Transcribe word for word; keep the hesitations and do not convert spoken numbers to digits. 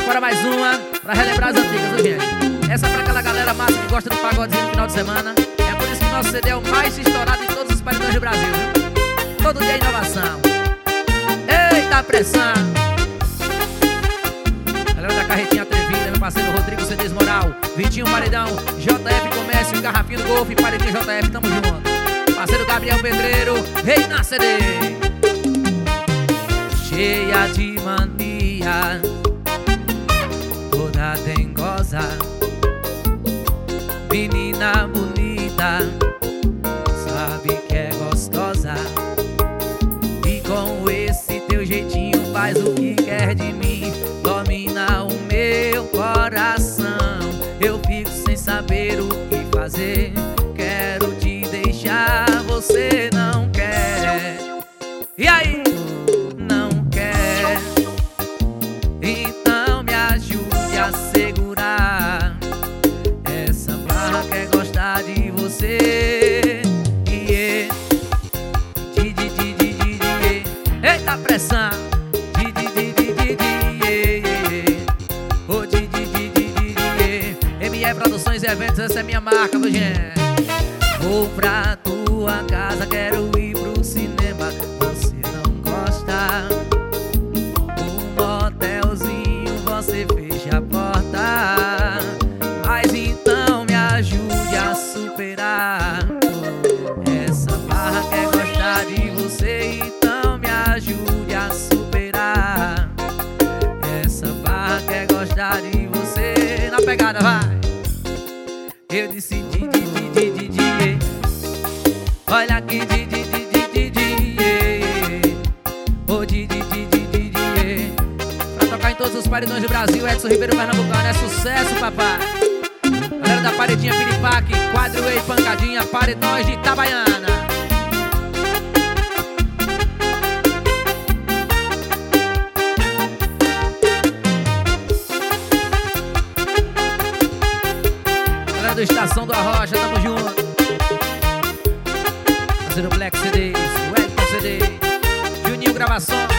Agora mais uma pra relembrar as antigas, viu, gente? Essa é pra aquela galera massa que gosta do pagodezinho no final de semana. É por isso que nosso C D é o mais estourado de todos os paredões do Brasil, viu? Todo dia é inovação. Eita pressão! Galera da Carretinha Atrevida, meu parceiro Rodrigo C Ds Moral, Vitinho Paredão, J F Comércio, Garrafinho do Golfe, Paredinho J F, tamo junto. Parceiro Gabriel Pedreiro, Rei na C D. Cheia de mania, toda dengosa, menina bonita, sabe que é gostosa. E com esse teu jeitinho faz o que quer de mim, domina o meu coração. Eu fico sem saber o que fazer, quero te deixar, você não quer. E aí? Não quer? Então me ajude a segurar. Essa barra quer gostar de você. Yeah. Di, di, di, di, di, di. Eita pressão. Di, di, di, di, di, di, yeah. Oh, di, di, di, di, di, di. M E Produções e Eventos, essa é minha marca, viu, gente? Vou pra tua casa, quero ir pro cinema. Você não gosta? Um motelzinho, você fecha a porta. Mas então me ajude a superar. Essa barra quer gostar de você, então me ajude a superar. Essa barra quer gostar de você. Na pegada, vai! Eu decidi, di, di, di, di, di, yeah. Olha aqui, di, di, di, di, di, di, yeah. Oh, di, di, di, di, di, di, yeah. Pra tocar em todos os paredões do Brasil, Edson Ribeiro Pernambucano, é sucesso, papai. Galera da Paredinha Piripaque, Quadro e Pancadinha, Paredões de Itabaiana. Do Estação do Arrocha, tamo junto. Fazendo Black C Ds, Wellington C D, Juninho Gravações.